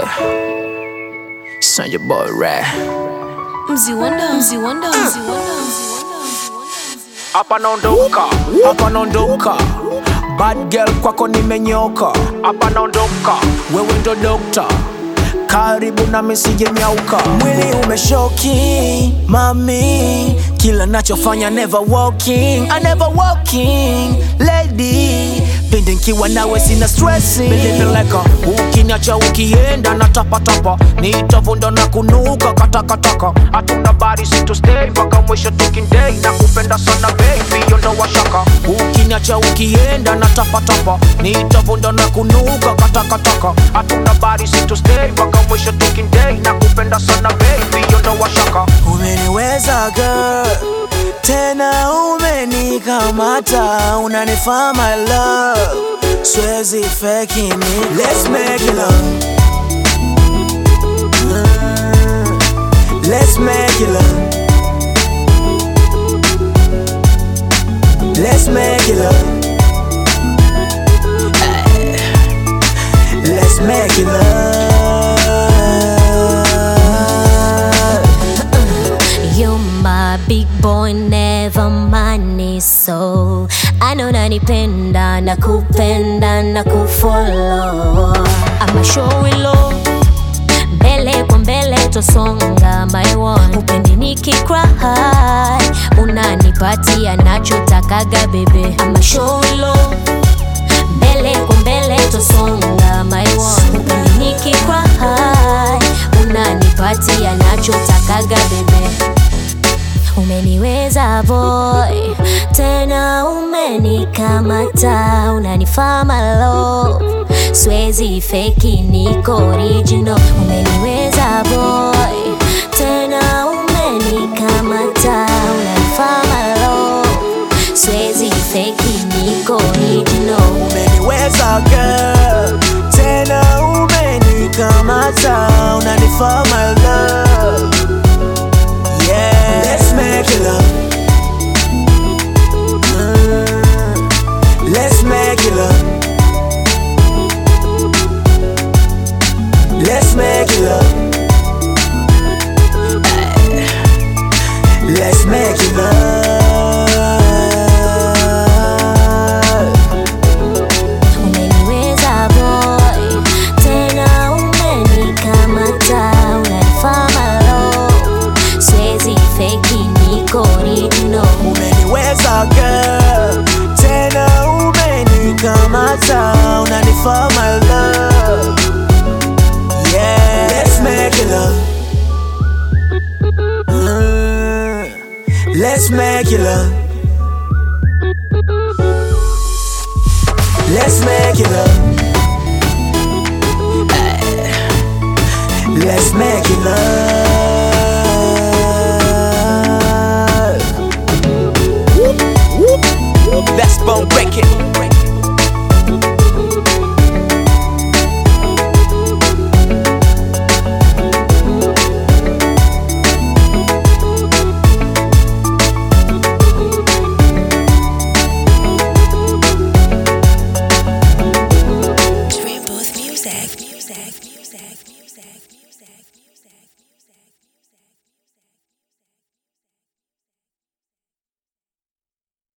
Son your boy Ray. Mzi Wonder. Hapa naondoka, bad girl kwako nimenyoka. Hapa naondoka, wewe ndo dokta, karibu na misije nyauka. Mwili umeshoki, mami, kila nachofanya never walking lady. Pindi nkiwa nawe sina stressi, believe like ukiniacha ukienda na tapa nitavunda na kunuka katakataka. Hatuna bari si to stay mpaka mwisho taking day. Na kupenda sana baby yondo washaka. Ukiniacha ukienda na tapa nitavunda na kunuka katakataka. Hatuna bari si to stay mpaka mwisho taking day. Na kupenda sana baby yondo washaka. Umeniweza girl, tena umenikamata, unanifaa my love, siwezi fake ni. Let's make it love, let's make it love, let's make it love, let's make it love. You're my big boy, never money, so I know nanipenda na kupenda na kufollow. I'ma show it love, mbele kwa mbele tosonga my one. Upendi nikicry, unanipatia nachotakaga bebe. I'ma show it love, mbele kwa mbele tosonga my one. Upendi nikicry, unanipatia nachotakaga bebe. Umeniweza boy, tena umenikamata, unanifaa my love, siwezi fake niko original. Umeniweza boy, tena umenikamata, unanifaa my love, siwezi fake niko original. Umeniweza girl, tena umenikamata, unanifaa my love. Yeah, let's make it love, let's make it love, let's make it love, let's make it love. Umeniweza boy, tena umenikamata, unanifaa my love, siwezi fake niko original. Umeniweza girl, tena umenikamata, unanifaa my love. Yeah, let's make it love, let's make it love, let's make it love, let's make it love. Let's bone break it.